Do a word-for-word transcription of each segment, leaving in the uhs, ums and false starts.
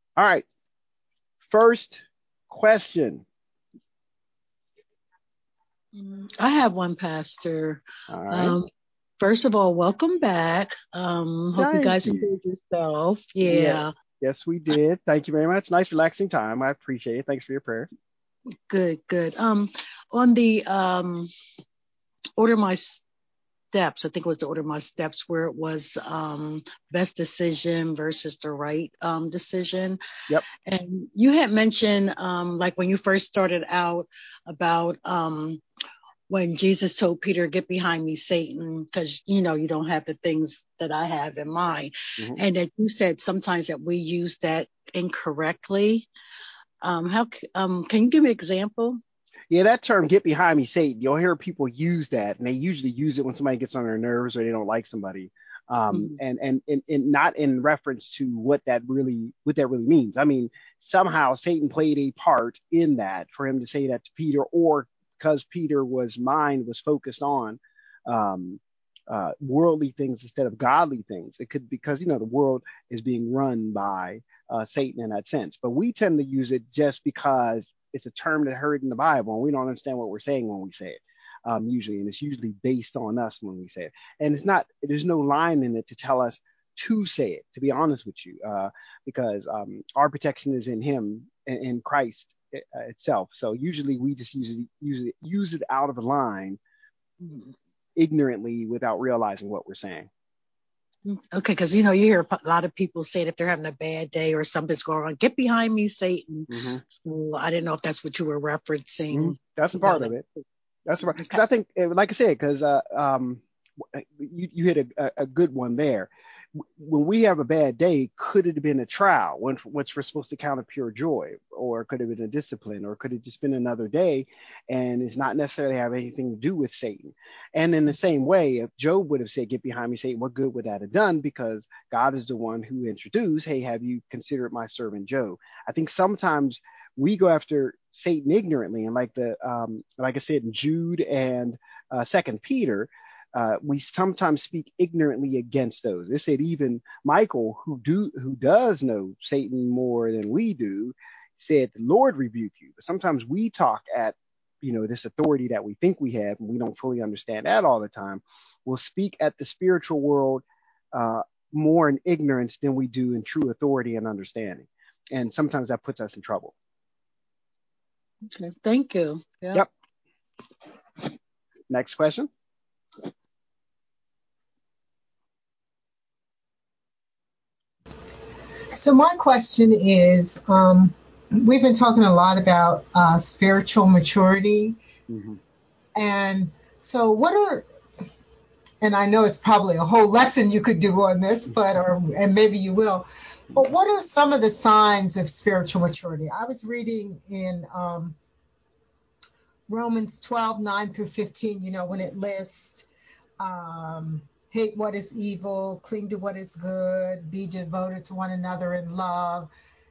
All right. First question. Mm, I have one, Pastor. All right. Um, First of all, welcome back. Um, hope you Thank guys you. enjoyed yourself. Yeah. Yeah, Yes, we did. Thank you very much. Nice, relaxing time. I appreciate it. Thanks for your prayers. good, good. Um, on the um, order my steps, I think it was the order my steps where it was um, best decision versus the right um, decision. Yep. And you had mentioned um, like when you first started out about um, when Jesus told Peter, "Get behind me, Satan," because you know you don't have the things that I have in mind, hmm and that you said sometimes that we use that incorrectly. Um, how um, can you give me an example? Yeah, that term "get behind me, Satan." You'll hear people use that, and they usually use it when somebody gets on their nerves or they don't like somebody, um, Mhm. and, and and and not in reference to what that really what that really means. I mean, somehow Satan played a part in that for him to say that to Peter, or because Peter was mind was focused on um, uh, worldly things instead of godly things. It could because you know the world is being run by uh, Satan in that sense, but we tend to use it just because it's a term that heard in the Bible, and we don't understand what we're saying when we say it. Um, usually, and it's usually based on us when we say it, and it's not. There's no line in it to tell us to say it. To be honest with you, uh, because um, our protection is in Him, in, in Christ uh, itself. So usually, we just use it, use it, use it out of line, ignorantly, without realizing what we're saying. Okay, because you know you hear a lot of people say if they're having a bad day or something's going on, "Get behind me, Satan." hmm So I didn't know if that's what you were hmm referencing. That's a You know part that. of it. That's right. Because Okay. I think, eh, like I said, because uh, um, you, you hit a, a good one there. When we have a bad day, could it have been a trial, when, which we're supposed to count a pure joy, or could it have been a discipline, or could it just been another day, and it's not necessarily have anything to do with Satan? And in the same way, if Job would have said, "Get behind me, Satan," what good would that have done? Because God is the one who introduced, "Hey, have you considered my servant Job?" I think sometimes we go after Satan ignorantly, and like the um, like I said in Jude and uh, Second Peter, uh, we sometimes speak ignorantly against those. They said even Michael, who do who does know Satan more than we do, said, "The Lord rebuke you." But sometimes we talk at you know this authority that we think we have, and we don't fully understand that all the time. We'll speak at the spiritual world uh, more in ignorance than we do in true authority and understanding, and sometimes that puts us in trouble. Okay. Thank you. Yeah. Yep. Next question. So my question is, um, we've been talking a lot about uh, spiritual maturity, Mm-hmm. and so what are, and I know it's probably a whole lesson you could do on this, but or and maybe you will, but what are some of the signs of spiritual maturity? I was reading in um, Romans twelve nine through fifteen, you know, when it lists um, hate what is evil, cling to what is good, be devoted to one another in love,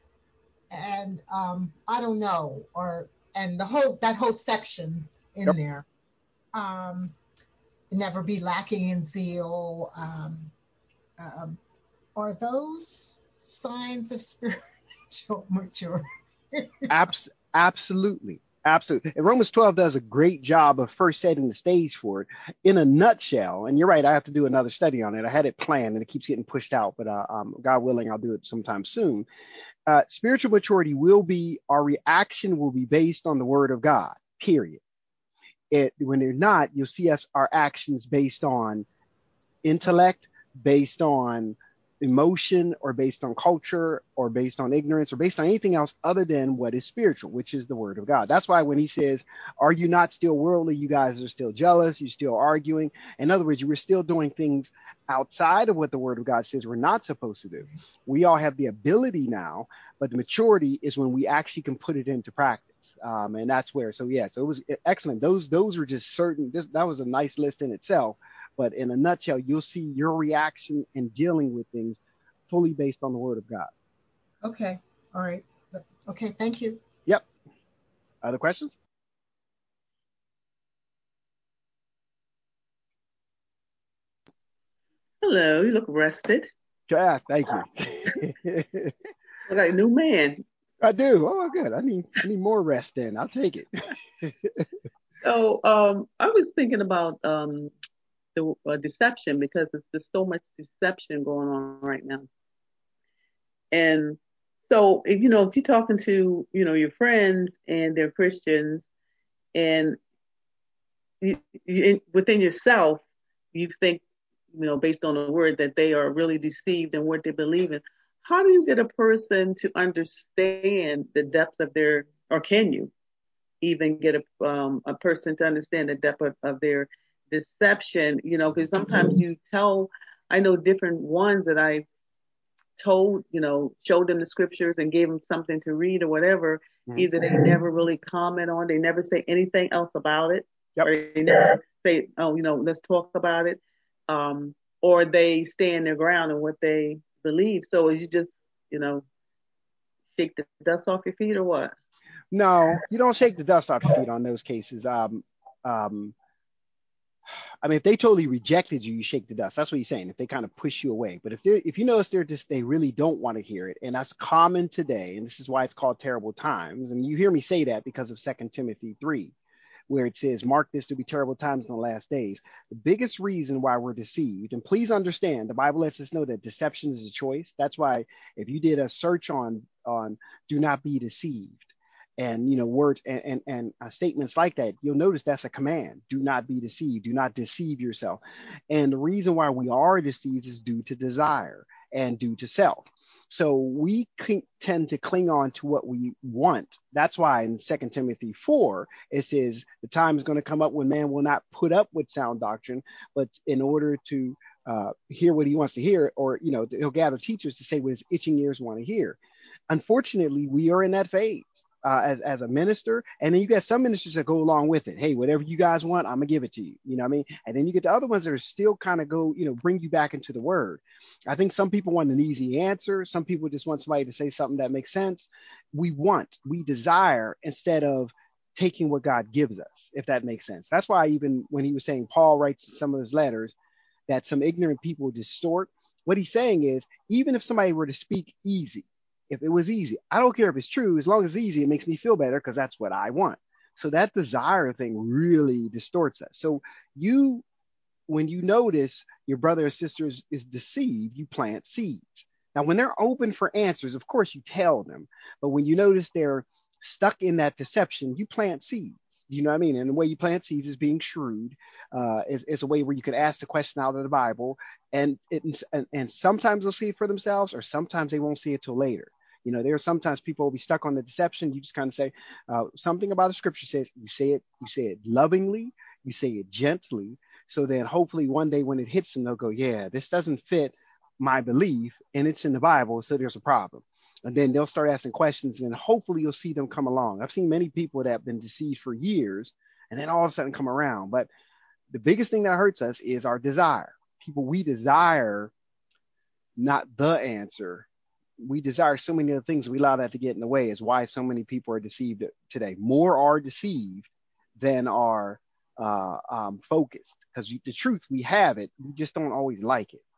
and um, I don't know, or and the whole that whole section in Yep. there. Um, Never be lacking in zeal. Um, um, are those signs of spiritual maturity? Abs- absolutely. Absolutely. And Romans twelve does a great job of first setting the stage for it in a nutshell. And you're right, I have to do another study on it. I had it planned and it keeps getting pushed out, but uh, um, God willing, I'll do it sometime soon. Uh, spiritual maturity will be, our reaction will be based on the word of God, period. It, when they're not, you'll see us, our actions based on intellect, based on emotion, or based on culture, or based on ignorance, or based on anything else other than what is spiritual, which is the word of God. That's why when he says, "Are you not still worldly? You guys are still jealous. You're still arguing." In other words, you were still doing things outside of what the word of God says we're not supposed to do. We all have the ability now, but the maturity is when we actually can put it into practice. Um, and that's where, so yeah, so it was excellent. Those, those were just certain, this, that was a nice list in itself, but in a nutshell, you'll see your reaction in dealing with things fully based on the word of God. Okay, all right. Okay, thank you. Yep. Other questions? Hello, you look rested. Yeah, thank you. Like new man. I do. Oh, good. I need I need more rest then. I'll take it. So um, I was thinking about um, the uh, deception because it's just so much deception going on right now. And so if you know if you're talking to you know your friends and they're Christians and you, you, within yourself you think you know based on the word that they are really deceived in what they believe in. How do you get a person to understand the depth of their, or can you even get a um, a person to understand the depth of, of their deception? You know, because sometimes you tell, I know different ones that I told, you know, showed them the scriptures and gave them something to read or whatever. Mhm. Either they never really comment on, they never say anything else about it, Yep. or they never say, oh, you know, let's talk about it, um, or they stand their ground in what they believe. So is you just, you know, shake the dust off your feet or what? No, you don't shake the dust off your feet on those cases. Um, um, I mean, if they totally rejected you, you shake the dust. That's what he's saying. If they kind of push you away, but if they if you notice they're just they really don't want to hear it, and that's common today, and this is why it's called terrible times. And you hear me say that because of Second Timothy three, where it says, "Mark this to be terrible times in the last days." The biggest reason why we're deceived, and please understand, the Bible lets us know that deception is a choice. That's why if you did a search on on "do not be deceived," and you know words and and, and uh, statements like that, you'll notice that's a command. Do not be deceived. Do not deceive yourself. And the reason why we are deceived is due to desire and due to self. So we tend to cling on to what we want. That's why in Second Timothy four, it says the time is going to come up when man will not put up with sound doctrine, but in order to uh, hear what he wants to hear, or, you know, he'll gather teachers to say what his itching ears want to hear. Unfortunately, we are in that phase. Uh, as as a minister, and then you got some ministers that go along with it. Hey, whatever you guys want, I'm gonna give it to you. You know what I mean? And then you get the other ones that are still kind of go, you know, bring you back into the word. I think some people want an easy answer. Some people just want somebody to say something that makes sense. We want, we desire instead of taking what God gives us, if that makes sense. That's why even when he was saying Paul writes in some of his letters that some ignorant people distort, what he's saying is even if somebody were to speak easy, if it was easy, I don't care if it's true, as long as it's easy, it makes me feel better because that's what I want. So that desire thing really distorts us. So you, when you notice your brother or sister is, is deceived, you plant seeds. Now, when they're open for answers, of course you tell them. But when you notice they're stuck in that deception, you plant seeds. You know what I mean? And the way you plant seeds is being shrewd. Uh, is, is a way where you can ask the question out of the Bible, and it and, and sometimes they'll see it for themselves, or sometimes they won't see it till later. You know, there are sometimes people will be stuck on the deception. You just kind of say uh, something about the scripture says. You say it. You say it lovingly. You say it gently. So then, hopefully, one day when it hits them, they'll go, "Yeah, this doesn't fit my belief, and it's in the Bible, so there's a problem." And then they'll start asking questions, and hopefully you'll see them come along. I've seen many people that have been deceived for years and then all of a sudden come around. But the biggest thing that hurts us is our desire. People, we desire not the answer. We desire so many other things. We allow that to get in the way, is why so many people are deceived today. More are deceived than are uh, um, focused, because the truth, we have it. We just don't always like it.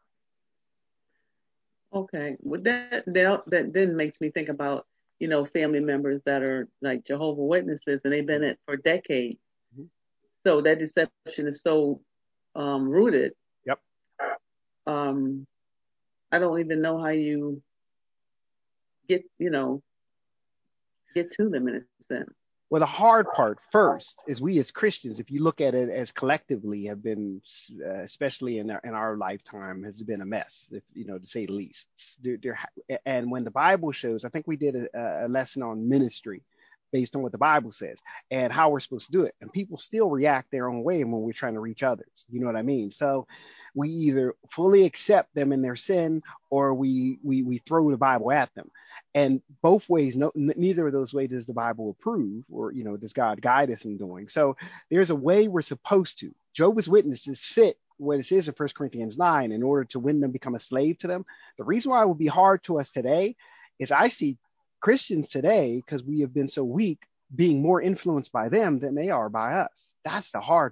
Okay, well that that that then makes me think about you know family members that are like Jehovah Witnesses and they've been it for decades. Mhm. So that deception is so um, rooted. Yep. Um, I don't even know how you get you know get to them in a sense. Well, the hard part first is we as Christians, if you look at it as collectively, have been, uh, especially in our, in our lifetime, has been a mess, if, you know, to say the least. There, there, and when the Bible shows, I think we did a, a lesson on ministry based on what the Bible says and how we're supposed to do it. And people still react their own way when we're trying to reach others. You know what I mean? So we either fully accept them in their sin, or we we we throw the Bible at them. And both ways, no, neither of those ways does the Bible approve, or, you know, does God guide us in doing. So there's a way we're supposed to. Jehovah's Witnesses fit what it says in First Corinthians nine in order to win them, become a slave to them. The reason why it would be hard to us today is I see Christians today, because we have been so weak, being more influenced by them than they are by us. That's the hard part.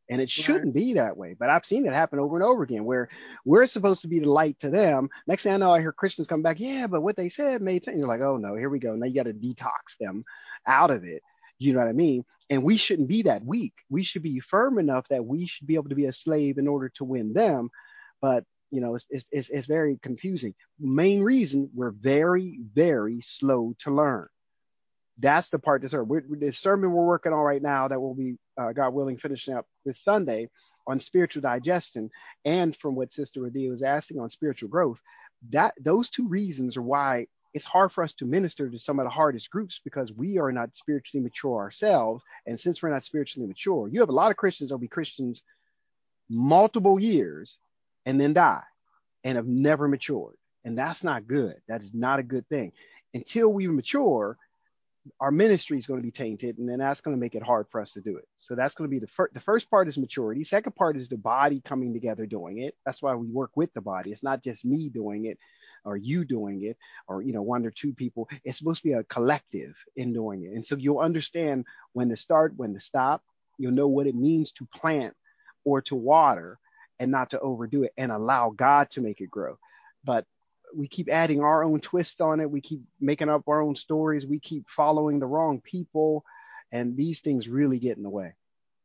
And it Right. shouldn't be that way. But I've seen it happen over and over again where we're supposed to be the light to them. Next thing I know, I hear Christians come back, yeah, but what they said made sense. You're like, oh no, here we go. Now you got to detox them out of it. You know what I mean? And we shouldn't be that weak. We should be firm enough that we should be able to be a slave in order to win them. But you know, it's, it's, it's, it's very confusing. Main reason, we're very, very slow to learn. That's the part that's we're, the sermon we're working on right now that will be, uh, God willing, finishing up this Sunday on spiritual digestion, and from what Sister Radia was asking on spiritual growth. That those two reasons are why it's hard for us to minister to some of the hardest groups, because we are not spiritually mature ourselves. And since we're not spiritually mature, you have a lot of Christians that'll be Christians multiple years and then die and have never matured. And that's not good. That is not a good thing. Until we mature, our ministry is going to be tainted, and then that's going to make it hard for us to do it. So that's going to be the first. The first part is maturity. Second part is the body coming together doing it. That's why we work with the body. It's not just me doing it or you doing it, or you know, one or two people. It's supposed to be a collective in doing it. And so you'll understand when to start, when to stop. You'll know what it means to plant or to water, and not to overdo it, and allow God to make it grow. But we keep adding our own twist on it. We keep making up our own stories. We keep following the wrong people, and these things really get in the way.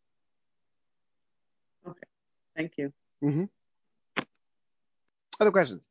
Okay. Thank you. Mm-hmm. Other questions?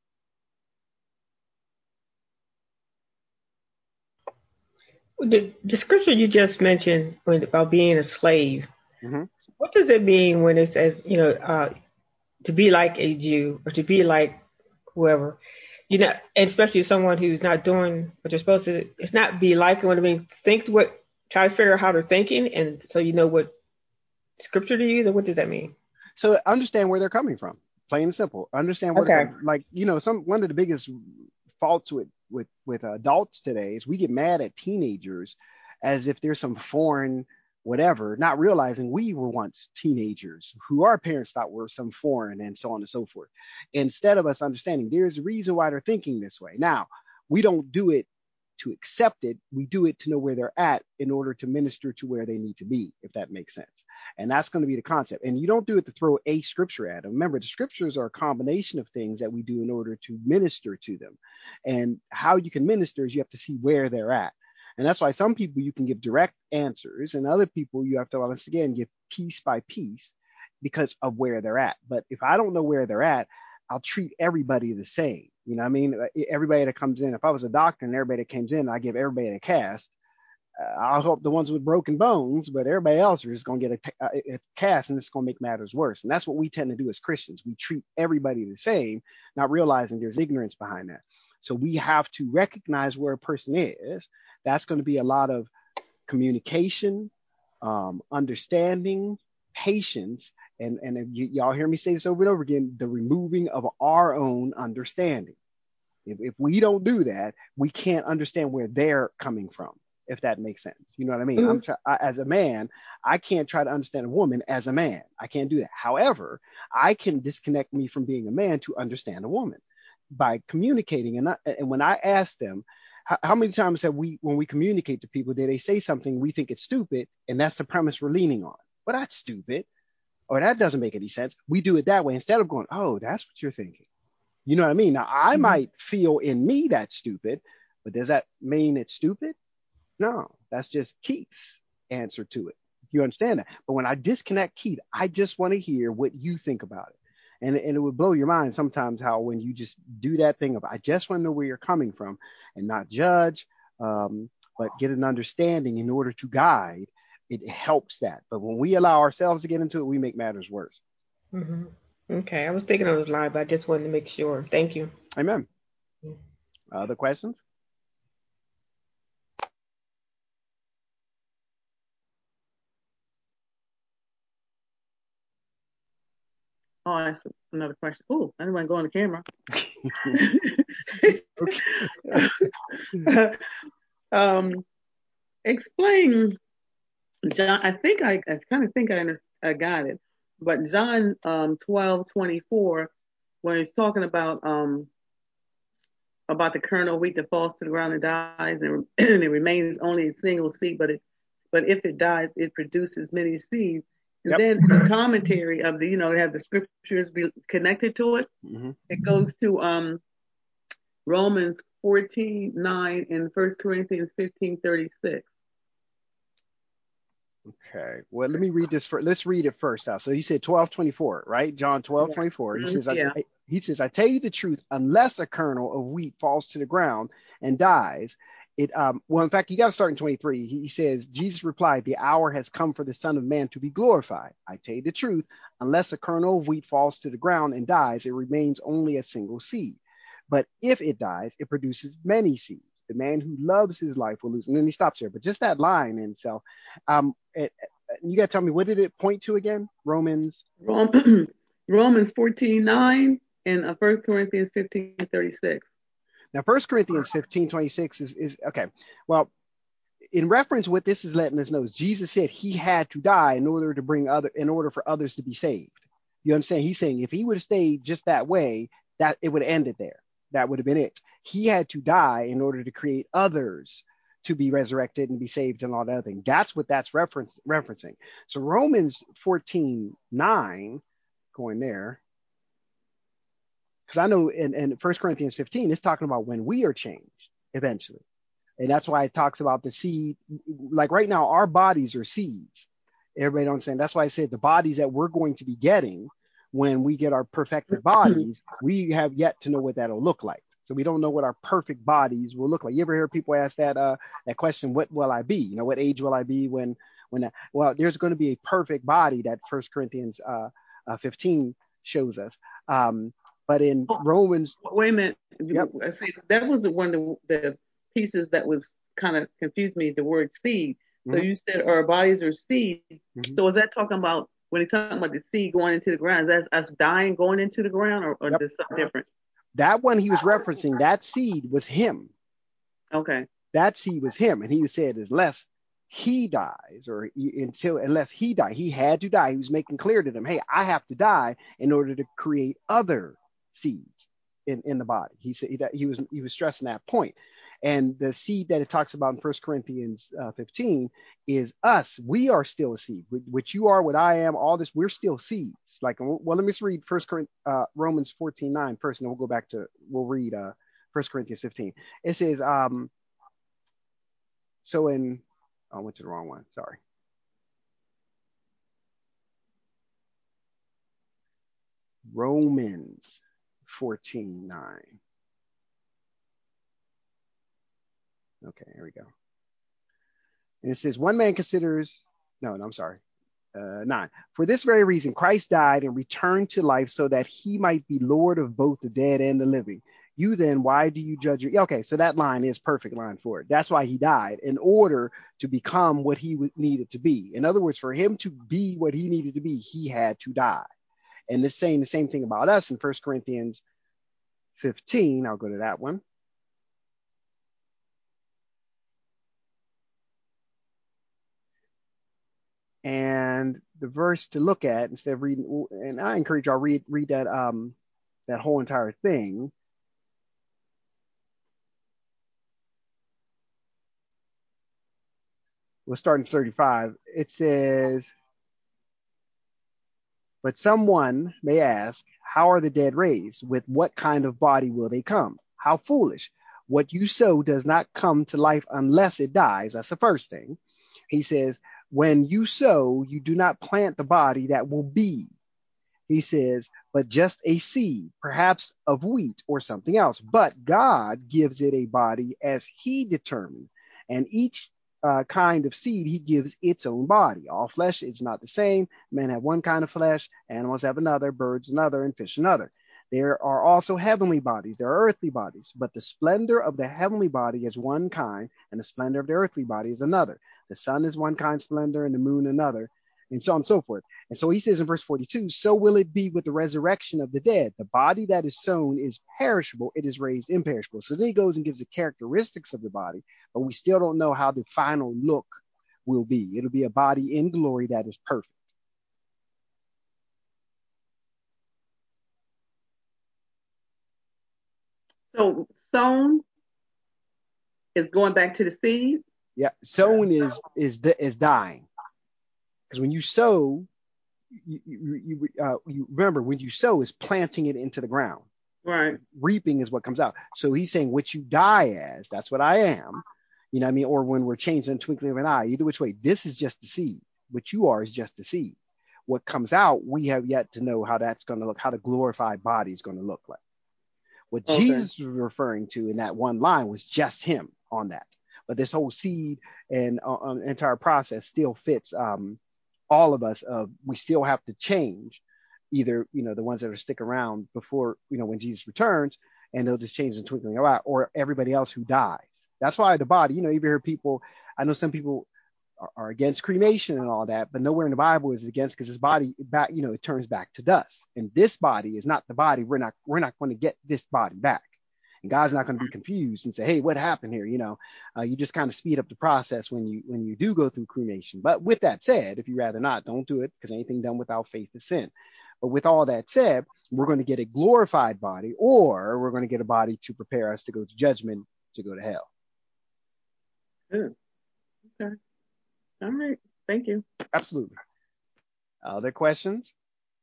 The, the scripture you just mentioned about being a slave, mm-hmm. What does it mean when it says, you know, uh, to be like a Jew or to be like whoever, you know, and especially someone who's not doing what they're supposed to? It's not be like what I mean. Think what, try to figure out how they're thinking, and so you know what scripture to use, or what does that mean? So understand where they're coming from, plain and simple. Understand where okay. they're coming. Like, you know, some one of the biggest faults with with with adults today is we get mad at teenagers as if there's some foreign whatever, not realizing we were once teenagers who our parents thought were some foreign, and so on and so forth. Instead of us understanding there's a reason why they're thinking this way. Now, we don't do it to accept it. We do it to know where they're at in order to minister to where they need to be, if that makes sense. And that's going to be the concept. And you don't do it to throw a scripture at them. Remember, the scriptures are a combination of things that we do in order to minister to them. And how you can minister is you have to see where they're at. And that's why some people you can give direct answers, and other people you have to, once again, give piece by piece because of where they're at. But if I don't know where they're at, I'll treat everybody the same. You know what I mean? Everybody that comes in, if I was a doctor and everybody that comes in, I give everybody a cast. Uh, I'll help the ones with broken bones, but everybody else is going to get a, a, a cast, and it's going to make matters worse. And that's what we tend to do as Christians. We treat everybody the same, not realizing there's ignorance behind that. So we have to recognize where a person is. That's going to be a lot of communication, um, understanding, patience, and, and if y- y'all hear me say this over and over again, the removing of our own understanding. If, if we don't do that, we can't understand where they're coming from, if that makes sense. You know what I mean? Mm-hmm. I'm try- I, as a man, I can't try to understand a woman as a man. I can't do that. However, I can disconnect me from being a man to understand a woman by communicating. And, I, and when I ask them, how, how many times have we, when we communicate to people, did they say something we think it's stupid, and that's the premise we're leaning on? Well, that's stupid, or that doesn't make any sense. We do it that way instead of going, oh, that's what you're thinking. You know what I mean? Now, I mm-hmm. might feel in me that's stupid, but does that mean it's stupid? No, that's just Keith's answer to it. You understand that? But when I disconnect Keith, I just want to hear what you think about it. And, and it would blow your mind sometimes how when you just do that thing of, I just want to know where you're coming from and not judge, um, but get an understanding in order to guide, it helps that. But when we allow ourselves to get into it, we make matters worse. Mm-hmm. Okay, I was thinking on this line, but I just wanted to make sure. Thank you. Amen. Other questions? Oh, that's another question. Oh, I didn't want to go on the camera. um, explain, John. I think I, I kind of think I, under, I got it. But John um, twelve twenty-four, when he's talking about um, about the kernel of wheat that falls to the ground and dies, and, and it remains only a single seed, but it, but if it dies, it produces many seeds. And yep. Then the commentary of the, you know, they have the scriptures be connected to it. Mm-hmm. It goes to um, Romans fourteen nine and First Corinthians fifteen thirty-six. Okay. Well, let me read this for. Let's read it first out. So he said twelve twenty-four, right? John twelve twenty-four. He says, yeah. I, he says, I tell you the truth, unless a kernel of wheat falls to the ground and dies, it um well, in fact, you got to start in twenty-three. He says, Jesus replied, the hour has come for the Son of Man to be glorified. I tell you the truth, unless a kernel of wheat falls to the ground and dies, it remains only a single seed. But if it dies, it produces many seeds. The man who loves his life will lose. And then he stops here. But just that line in itself, um, it, you got to tell me, what did it point to again? Romans? Romans fourteen nine and uh, First Corinthians fifteen thirty-six. Now, First Corinthians fifteen twenty-six is, is, okay. Well, in reference, what this is letting us know is Jesus said he had to die in order to bring other, in order for others to be saved. You understand? He's saying if he would have stayed just that way, that it would have ended there. That would have been it. He had to die in order to create others to be resurrected and be saved and all that other thing. That's what that's reference, referencing. So Romans fourteen nine, going there, because I know in, in First Corinthians fifteen, it's talking about when we are changed eventually. And that's why it talks about the seed. Like right now, our bodies are seeds. Everybody understand? That's why I said the bodies that we're going to be getting when we get our perfected bodies, we have yet to know what that'll look like. So we don't know what our perfect bodies will look like. You ever hear people ask that uh, that question, what will I be? You know, what age will I be when, when, that, well, there's going to be a perfect body that First Corinthians uh, uh, fifteen shows us. Um, but in oh, Romans. Wait a minute. Yep. I see, that was the one of the pieces that was kind of confused me, the word seed. So mm-hmm. you said our bodies are seeds. Mm-hmm. So is that talking about, when he's talking about the seed going into the ground, is that us dying going into the ground, or, or yep. is something different? That one he was referencing, that seed was him. Okay. That seed was him. And he said, unless he dies, or until, unless he died, he had to die. He was making clear to them, hey, I have to die in order to create other seeds in, in the body. He said he, he was he was stressing that point. And the seed that it talks about in First Corinthians uh, fifteen is us. We are still a seed. What you are, what I am, all this, we're still seeds. Like, well, let me just read First Corinthians, uh, Romans fourteen nine first, and then we'll go back to, we'll read uh, First Corinthians fifteen. It says, um, so in, oh, I went to the wrong one. Sorry. Romans fourteen nine. Okay, here we go. And it says, one man considers, no, no, I'm sorry. Uh, nine. For this very reason, Christ died and returned to life so that he might be Lord of both the dead and the living. You then, why do you judge your, okay, so that line is perfect line for it. That's why he died, in order to become what he needed to be. In other words, for him to be what he needed to be, he had to die. And it's saying the same thing about us in First Corinthians fifteen. I'll go to that one. And the verse to look at, instead of reading, and I encourage y'all read read that um that whole entire thing. We'll start in thirty-five. It says, but someone may ask, how are the dead raised? With what kind of body will they come? How foolish. What you sow does not come to life unless it dies. That's the first thing. He says, when you sow, you do not plant the body that will be. He says, but just a seed, perhaps of wheat or something else. But God gives it a body as he determined. And each uh, kind of seed, he gives its own body. All flesh is not the same. Men have one kind of flesh, animals have another, birds another, and fish another. There are also heavenly bodies. There are earthly bodies, but the splendor of the heavenly body is one kind, and the splendor of the earthly body is another. The sun is one kind splendor, and the moon another, and so on and so forth. And so he says in verse forty-two, so will it be with the resurrection of the dead. The body that is sown is perishable, it is raised imperishable. So then he goes and gives the characteristics of the body, but we still don't know how the final look will be. It'll be a body in glory that is perfect. So sown is going back to the seed? Yeah, sown is is is dying. Because when you sow, you, you, you, uh, you remember when you sow is planting it into the ground. Right. Reaping is what comes out. So he's saying what you die as, that's what I am. You know what I mean? Or when we're changed in the twinkling of an eye, either which way, this is just the seed. What you are is just the seed. What comes out, we have yet to know how that's going to look, how the glorified body is going to look like. What Okay. Jesus was referring to in that one line was just him on that. But this whole seed and uh, entire process still fits um, all of us. Of we still have to change, either you know the ones that are stick around before you know when Jesus returns, and they'll just change in the twinkling of an eye, or everybody else who dies. That's why the body. You know, you hear people. I know some people are, are against cremation and all that, but nowhere in the Bible is it against, because his body back. You know, it turns back to dust, and this body is not the body. We're not. We're not going to get this body back. And God's not going to be confused and say, "Hey, what happened here?" You know, uh, you just kind of speed up the process when you when you do go through cremation. But with that said, if you rather not, don't do it, because anything done without faith is sin. But with all that said, we're going to get a glorified body, or we're going to get a body to prepare us to go to judgment, to go to hell. Good. Okay. All right. Thank you. Absolutely. Other questions?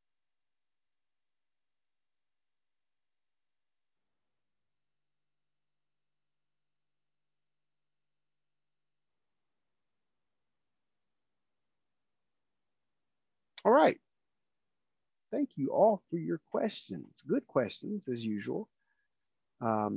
All right. Thank you all for your questions. Good questions, as usual. Um,